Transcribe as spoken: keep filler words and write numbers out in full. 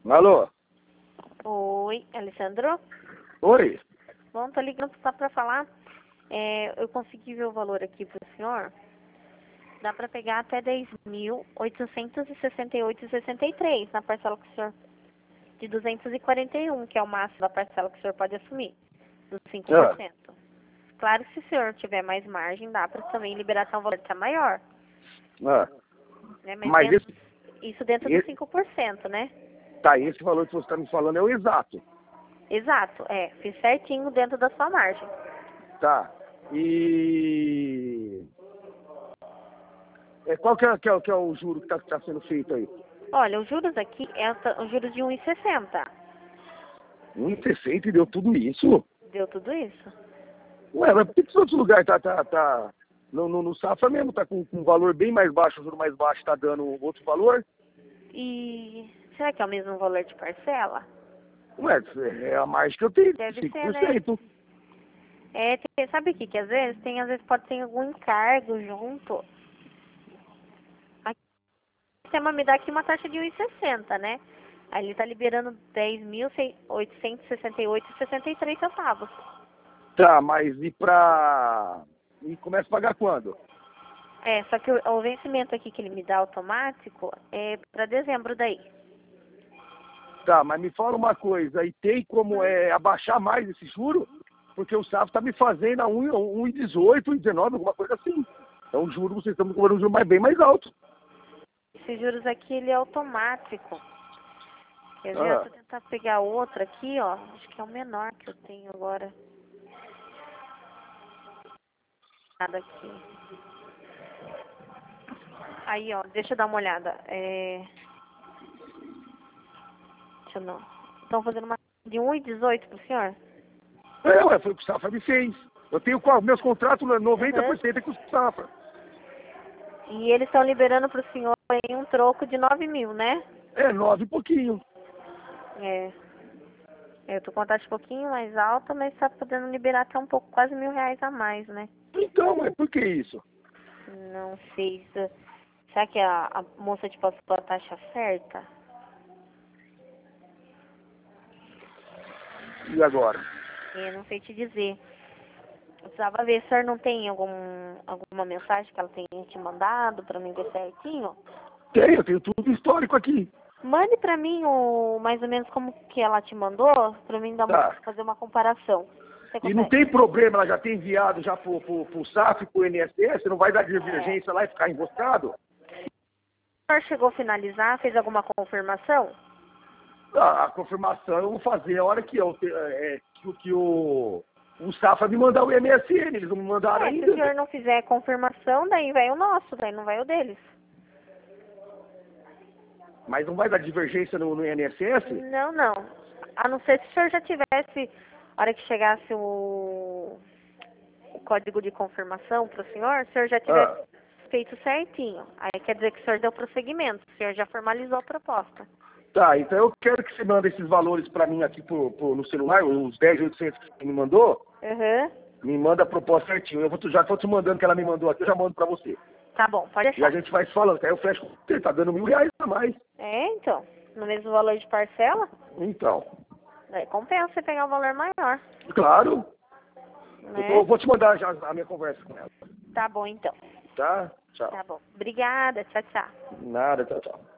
Alô? Oi, Alessandro? Oi? Bom, tô ligando só pra falar. É, eu consegui ver o valor aqui pro senhor. Dá pra pegar até dez mil oitocentos e sessenta e oito reais e sessenta e três centavos na parcela que o senhor... de duzentos e quarenta e um, que é o máximo da parcela que o senhor pode assumir, dos cinco por cento. Ah. Claro que se o senhor tiver mais margem, dá pra também liberar até um valor que é maior. Ah. Né? Mas, Mas dentro, esse, isso dentro esse, dos cinco por cento, né? tá, esse valor que você está me falando é o exato. Exato, é. Fiz certinho dentro da sua margem. Tá. E... É, qual que é, que, é, que é o juro que está tá sendo feito aí? Olha, os juros aqui é os juros de um vírgula sessenta. um vírgula sessenta e deu tudo isso? Deu tudo isso. Ué, mas por que que os outros lugares tá, tá, tá... No, no, no Safra mesmo tá com, com um valor bem mais baixo, o juro mais baixo tá dando outro valor? E será que é o mesmo valor de parcela? Ué, é a margem que eu tenho, Deve cinco ser, por né? cento. É, tem- sabe o que que às vezes tem, às vezes pode ter algum encargo junto. Aqui o sistema me dá aqui uma taxa de um vírgula sessenta, né? Aí ele tá liberando dez mil oitocentos e sessenta e oito reais e sessenta e três centavos. Tá, mas e pra... E começa a pagar quando? É, só que o, o vencimento aqui que ele me dá automático é para dezembro daí. Tá, mas me fala uma coisa, e tem como é, abaixar mais esse juro? Porque o Safra tá me fazendo a um vírgula dezoito, um vírgula dezenove, alguma coisa assim. Então o juro, vocês estão me cobrando um juro mais, bem mais alto. Esses juros aqui ele é automático. Quer ver? Ah, Se eu tentar pegar outro aqui, ó. Acho que é o menor que eu tenho agora. Nada aqui. Aí, ó. Deixa eu dar uma olhada. É... Deixa eu não. Estão fazendo uma de um vírgula dezoito pro senhor? é, ué, foi o que o Safra me fez. Eu tenho qual? Meus contratos, noventa por Uhum. cento é com o Safra. E eles estão liberando pro senhor em um troco de nove mil, né? É, nove e pouquinho. É. Eu tô com a taxa um pouquinho mais alta, mas tá podendo liberar até um pouco, quase mil reais a mais, né? Então, mas por que isso? Não sei se... Será que a, a moça te passou a taxa certa? E agora? Eu não sei te dizer. Eu precisava ver se o senhor não tem algum, alguma mensagem que ela tenha te mandado pra mim ver certinho. Tem, eu tenho tudo histórico aqui. Mande pra mim o, mais ou menos como que ela te mandou, pra mim dar uma, Tá. fazer uma comparação. Você E não consegue? tem problema, ela já tem enviado já pro, pro, pro Safra e pro I N S S, não vai dar divergência lá e ficar emboscado? O senhor chegou a finalizar, fez alguma confirmação? A, a confirmação eu vou fazer a hora que, eu, é, que, que o, o Safra me mandar o M S N, eles não me mandaram É, se o ainda. senhor não fizer confirmação, daí vai o nosso, daí não vai o deles. Mas não vai dar divergência no, no I N S S? Não, não. A não ser se o senhor já tivesse, a hora que chegasse o, o código de confirmação para o senhor, se o senhor já tivesse Ah, feito certinho. Aí quer dizer que o senhor deu prosseguimento, o senhor já formalizou a proposta. tá, então eu quero que você mande esses valores para mim aqui pro, pro, no celular, os dez mil e oitocentos que você me mandou, Uhum. me manda a proposta certinho. Eu vou, já estou te mandando que ela me mandou aqui, eu já mando para você. Tá bom, pode E a deixar. gente vai se falando, que aí eu fecho com você, tá dando mil reais a mais. É, então. No mesmo valor de parcela, Então, daí compensa você pegar um valor maior, claro, eu, tô, né? eu vou te mandar já a minha conversa com ela. Tá bom, então. Tá? Tchau. Tá bom. Obrigada, tchau, tchau. Nada, tchau, tchau.